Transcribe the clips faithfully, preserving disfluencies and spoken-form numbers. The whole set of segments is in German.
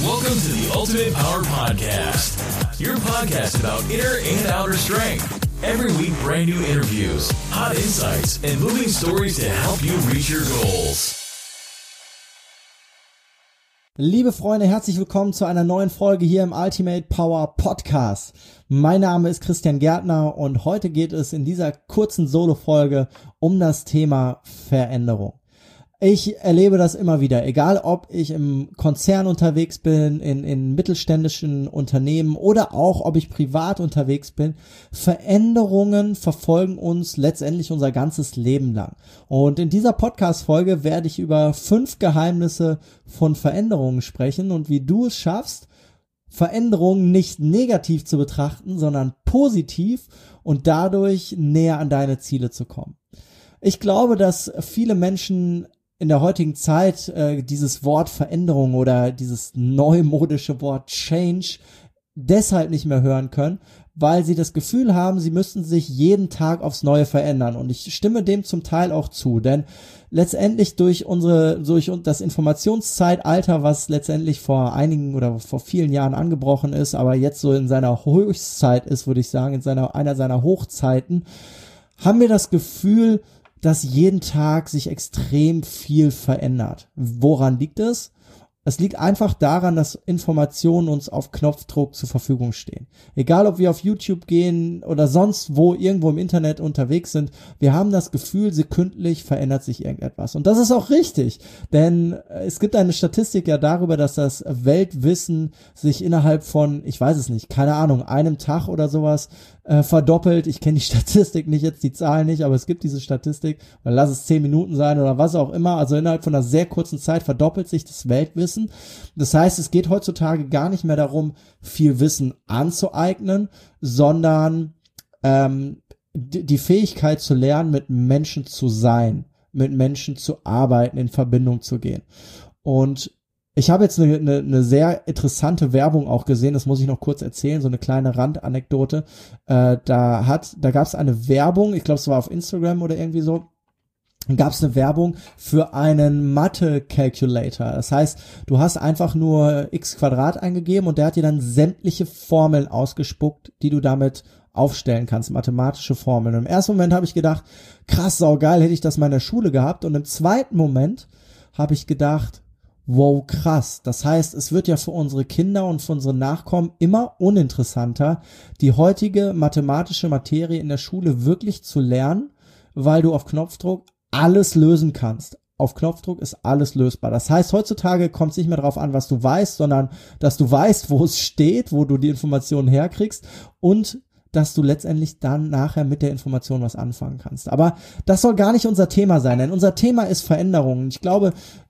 Welcome to the Ultimate Power Podcast, your podcast about inner and outer strength. Every week, brand new interviews, hot insights, and moving stories to help you reach your goals. Liebe Freunde, herzlich willkommen zu einer neuen Folge hier im Ultimate Power Podcast. Mein Name ist Christian Gärtner und heute geht es in dieser kurzen Solo-Folge um das Thema Veränderung. Ich erlebe das immer wieder, egal ob ich im Konzern unterwegs bin, in, in mittelständischen Unternehmen oder auch ob ich privat unterwegs bin. Veränderungen verfolgen uns letztendlich unser ganzes Leben lang. Und in dieser Podcast-Folge werde ich über fünf Geheimnisse von Veränderungen sprechen und wie du es schaffst, Veränderungen nicht negativ zu betrachten, sondern positiv und dadurch näher an deine Ziele zu kommen. Ich glaube, dass viele Menschen in der heutigen Zeit äh, dieses Wort Veränderung oder dieses neumodische Wort Change deshalb nicht mehr hören können, weil sie das Gefühl haben, sie müssten sich jeden Tag aufs Neue verändern. Und ich stimme dem zum Teil auch zu, denn letztendlich durch unsere, durch das Informationszeitalter, was letztendlich vor einigen oder vor vielen Jahren angebrochen ist, aber jetzt so in seiner Höchstzeit ist, würde ich sagen, in seiner, einer seiner Hochzeiten, haben wir das Gefühl, dass jeden Tag sich extrem viel verändert. Woran liegt es? Es liegt einfach daran, dass Informationen uns auf Knopfdruck zur Verfügung stehen. Egal, ob wir auf YouTube gehen oder sonst wo irgendwo im Internet unterwegs sind, wir haben das Gefühl, sekündlich verändert sich irgendetwas. Und das ist auch richtig, denn es gibt eine Statistik ja darüber, dass das Weltwissen sich innerhalb von, ich weiß es nicht, keine Ahnung, einem Tag oder sowas äh, verdoppelt. Ich kenne die Statistik nicht, jetzt die Zahlen nicht, aber es gibt diese Statistik. Oder lass es zehn Minuten sein oder was auch immer. Also innerhalb von einer sehr kurzen Zeit verdoppelt sich das Weltwissen. Das heißt, es geht heutzutage gar nicht mehr darum, viel Wissen anzueignen, sondern ähm, die, die Fähigkeit zu lernen, mit Menschen zu sein, mit Menschen zu arbeiten, in Verbindung zu gehen. Und ich habe jetzt eine, eine, eine sehr interessante Werbung auch gesehen, das muss ich noch kurz erzählen, so eine kleine Randanekdote. Äh, da hat, da gab es eine Werbung, ich glaube, es war auf Instagram oder irgendwie so, gab es eine Werbung für einen Mathe-Calculator. Das heißt, du hast einfach nur x Quadrat eingegeben und der hat dir dann sämtliche Formeln ausgespuckt, die du damit aufstellen kannst, mathematische Formeln. Und im ersten Moment habe ich gedacht, krass, saugeil, hätte ich das mal in der Schule gehabt. Und im zweiten Moment habe ich gedacht, wow, krass. Das heißt, es wird ja für unsere Kinder und für unsere Nachkommen immer uninteressanter, die heutige mathematische Materie in der Schule wirklich zu lernen, weil du auf Knopfdruck alles lösen kannst. Auf Knopfdruck ist alles lösbar. Das heißt, heutzutage kommt es nicht mehr darauf an, was du weißt, sondern dass du weißt, wo es steht, wo du die Informationen herkriegst und dass du letztendlich dann nachher mit der Information was anfangen kannst. Aber das soll gar nicht unser Thema sein, denn unser Thema ist Veränderung. Ich glaube,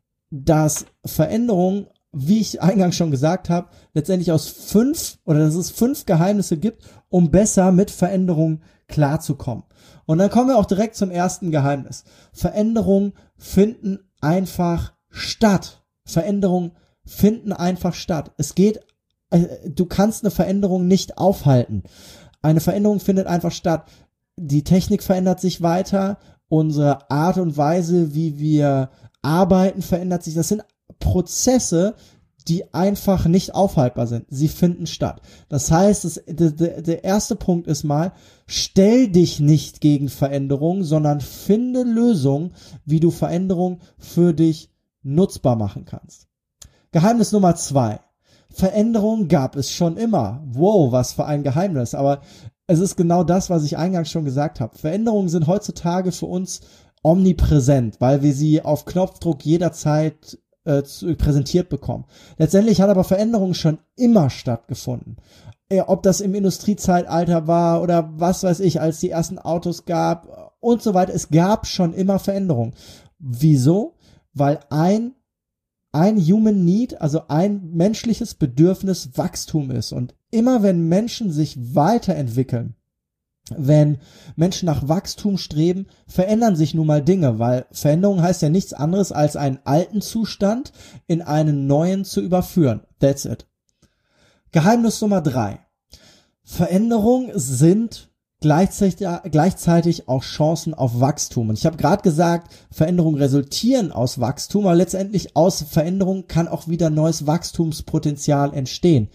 dass Veränderung, wie ich eingangs schon gesagt habe, letztendlich aus fünf oder dass es fünf Geheimnisse gibt, um besser mit Veränderung klarzukommen. Und dann kommen wir auch direkt zum ersten Geheimnis. Veränderungen finden einfach statt. Veränderungen finden einfach statt. Es geht, äh, du kannst eine Veränderung nicht aufhalten. Eine Veränderung findet einfach statt. Die Technik verändert sich weiter. Unsere Art und Weise, wie wir arbeiten, verändert sich. Das sind Prozesse, die einfach nicht aufhaltbar sind. Sie finden statt. Das heißt, das, der, der erste Punkt ist mal, stell dich nicht gegen Veränderung, sondern finde Lösungen, wie du Veränderung für dich nutzbar machen kannst. Geheimnis Nummer zwei. Veränderung gab es schon immer. Wow, was für ein Geheimnis. Aber es ist genau das, was ich eingangs schon gesagt habe. Veränderungen sind heutzutage für uns omnipräsent, weil wir sie auf Knopfdruck jederzeit äh, zu, präsentiert bekommen. Letztendlich hat aber Veränderung schon immer stattgefunden. Äh, ob das im Industriezeitalter war oder was weiß ich, als die ersten Autos gab und so weiter. Es gab schon immer Veränderung. Wieso? Weil ein ein Human Need, also ein menschliches Bedürfnis Wachstum ist. Und immer wenn Menschen sich weiterentwickeln, wenn Menschen nach Wachstum streben, verändern sich nun mal Dinge, weil Veränderung heißt ja nichts anderes, als einen alten Zustand in einen neuen zu überführen. That's it. Geheimnis Nummer drei. Veränderungen sind gleichzeitig, gleichzeitig auch Chancen auf Wachstum. Und ich habe gerade gesagt, Veränderungen resultieren aus Wachstum, aber letztendlich aus Veränderungen kann auch wieder neues Wachstumspotenzial entstehen.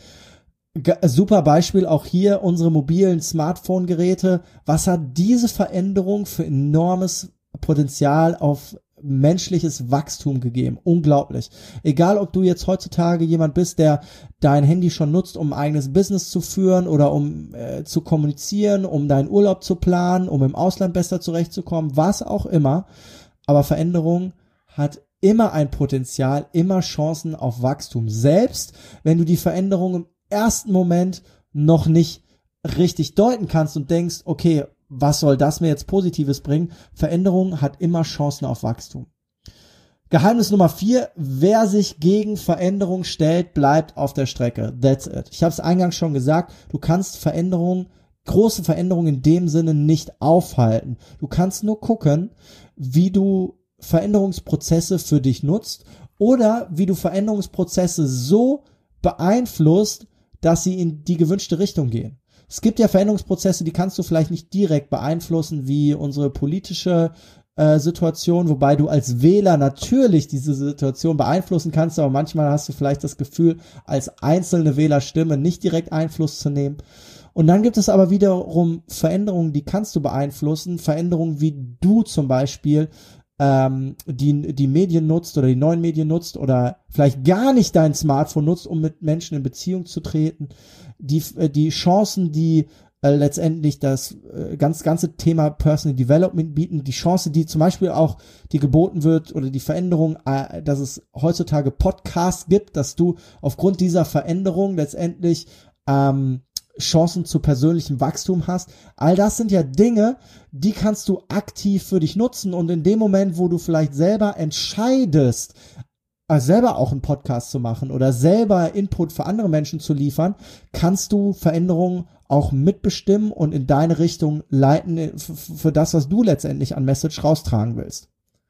G- super Beispiel auch hier unsere mobilen Smartphone-Geräte. Was hat diese Veränderung für enormes Potenzial auf menschliches Wachstum gegeben? Unglaublich. Egal, ob du jetzt heutzutage jemand bist, der dein Handy schon nutzt, um ein eigenes Business zu führen oder um äh, zu kommunizieren, um deinen Urlaub zu planen, um im Ausland besser zurechtzukommen, was auch immer. Aber Veränderung hat immer ein Potenzial, immer Chancen auf Wachstum. Selbst wenn du die Veränderung im ersten Moment noch nicht richtig deuten kannst und denkst, okay, was soll das mir jetzt Positives bringen? Veränderung hat immer Chancen auf Wachstum. Geheimnis Nummer vier, wer sich gegen Veränderung stellt, bleibt auf der Strecke. That's it. Ich habe es eingangs schon gesagt, du kannst Veränderungen, große Veränderungen in dem Sinne nicht aufhalten. Du kannst nur gucken, wie du Veränderungsprozesse für dich nutzt oder wie du Veränderungsprozesse so beeinflusst, dass sie in die gewünschte Richtung gehen. Es gibt ja Veränderungsprozesse, die kannst du vielleicht nicht direkt beeinflussen, wie unsere politische äh, Situation, wobei du als Wähler natürlich diese Situation beeinflussen kannst, aber manchmal hast du vielleicht das Gefühl, als einzelne Wählerstimme nicht direkt Einfluss zu nehmen. Und dann gibt es aber wiederum Veränderungen, die kannst du beeinflussen, Veränderungen, wie du zum Beispiel ähm, die, die Medien nutzt oder die neuen Medien nutzt oder vielleicht gar nicht dein Smartphone nutzt, um mit Menschen in Beziehung zu treten. Die, die Chancen, die äh, letztendlich das äh, ganz, ganze Thema Personal Development bieten, die Chance, die zum Beispiel auch die geboten wird oder die Veränderung, äh, dass es heutzutage Podcasts gibt, dass du aufgrund dieser Veränderung letztendlich ähm, Chancen zu persönlichem Wachstum hast. All das sind ja Dinge, die kannst du aktiv für dich nutzen und in dem Moment, wo du vielleicht selber entscheidest, selber auch einen Podcast zu machen oder selber Input für andere Menschen zu liefern, kannst du Veränderungen auch mitbestimmen und in deine Richtung leiten für das, was du letztendlich an Message raustragen willst.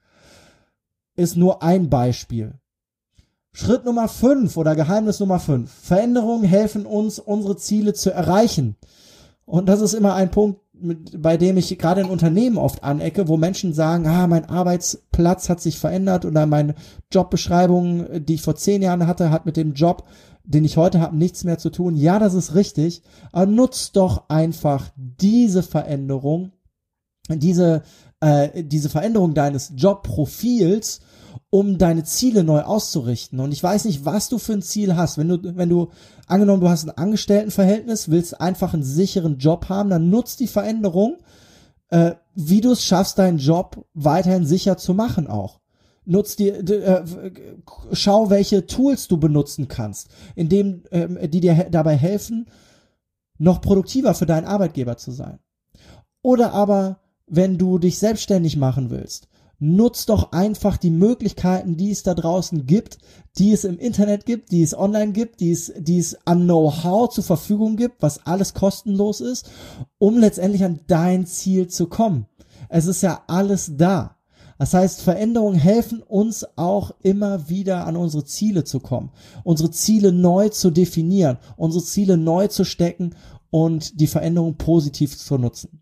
Ist nur ein Beispiel. Schritt Nummer fünf oder Geheimnis Nummer fünf. Veränderungen helfen uns, unsere Ziele zu erreichen. Und das ist immer ein Punkt, mit, bei dem ich gerade in Unternehmen oft anecke, wo Menschen sagen, ah, mein Arbeitsplatz hat sich verändert oder meine Jobbeschreibung, die ich vor zehn Jahren hatte, hat mit dem Job, den ich heute habe, nichts mehr zu tun. Ja, das ist richtig, aber nutzt doch einfach diese Veränderung, diese, äh, diese Veränderung deines Jobprofils, um deine Ziele neu auszurichten. Und ich weiß nicht, was du für ein Ziel hast. Wenn du, wenn du, angenommen, du hast ein Angestelltenverhältnis, willst einfach einen sicheren Job haben, dann nutzt die Veränderung, äh, wie du es schaffst, deinen Job weiterhin sicher zu machen auch. Nutz die, äh, schau, welche Tools du benutzen kannst, indem, äh, die dir he- dabei helfen, noch produktiver für deinen Arbeitgeber zu sein. Oder aber, wenn du dich selbstständig machen willst, nutz doch einfach die Möglichkeiten, die es da draußen gibt, die es im Internet gibt, die es online gibt, die es, die es an Know-how zur Verfügung gibt, was alles kostenlos ist, um letztendlich an dein Ziel zu kommen. Es ist ja alles da. Das heißt, Veränderungen helfen uns auch immer wieder an unsere Ziele zu kommen, unsere Ziele neu zu definieren, unsere Ziele neu zu stecken und die Veränderung positiv zu nutzen.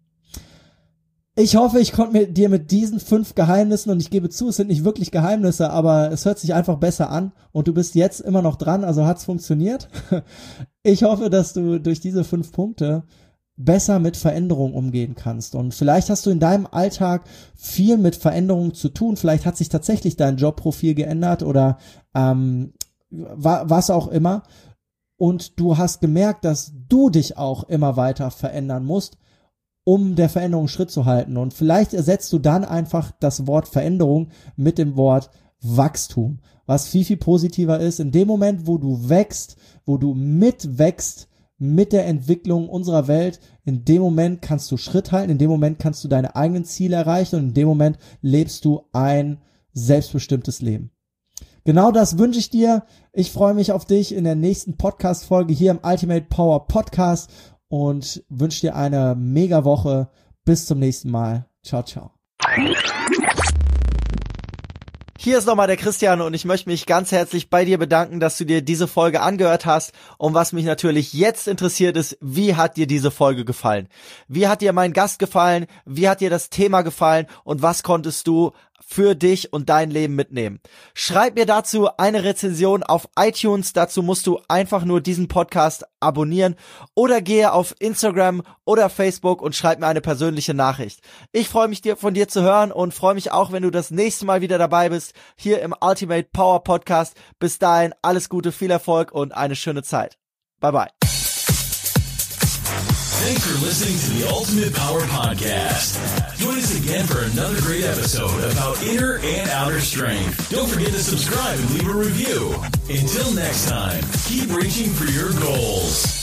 Ich hoffe, ich konnte mit dir mit diesen fünf Geheimnissen, und ich gebe zu, es sind nicht wirklich Geheimnisse, aber es hört sich einfach besser an und du bist jetzt immer noch dran, also hat's funktioniert. Ich hoffe, dass du durch diese fünf Punkte besser mit Veränderungen umgehen kannst und vielleicht hast du in deinem Alltag viel mit Veränderungen zu tun, vielleicht hat sich tatsächlich dein Jobprofil geändert oder ähm, wa- was auch immer und du hast gemerkt, dass du dich auch immer weiter verändern musst, um der Veränderung Schritt zu halten. Und vielleicht ersetzt du dann einfach das Wort Veränderung mit dem Wort Wachstum, was viel, viel positiver ist. In dem Moment, wo du wächst, wo du mitwächst mit der Entwicklung unserer Welt, in dem Moment kannst du Schritt halten, in dem Moment kannst du deine eigenen Ziele erreichen und in dem Moment lebst du ein selbstbestimmtes Leben. Genau das wünsche ich dir. Ich freue mich auf dich in der nächsten Podcast-Folge hier im Ultimate Power Podcast und wünsche dir eine mega Woche. Bis zum nächsten Mal. Ciao, ciao. Hier ist nochmal der Christian und ich möchte mich ganz herzlich bei dir bedanken, dass du dir diese Folge angehört hast. Und was mich natürlich jetzt interessiert ist, wie hat dir diese Folge gefallen? Wie hat dir mein Gast gefallen? Wie hat dir das Thema gefallen? Und was konntest du für dich und dein Leben mitnehmen? Schreib mir dazu eine Rezension auf iTunes. Dazu musst du einfach nur diesen Podcast abonnieren oder gehe auf Instagram oder Facebook und schreib mir eine persönliche Nachricht. Ich freue mich dir von dir zu hören und freue mich auch, wenn du das nächste Mal wieder dabei bist, hier im Ultimate Power Podcast. Bis dahin, alles Gute, viel Erfolg und eine schöne Zeit. Bye bye. Thanks for listening to the Ultimate Power Podcast. Join us again for another great episode about inner and outer strength. Don't forget to subscribe and leave a review. Until next time, keep reaching for your goals.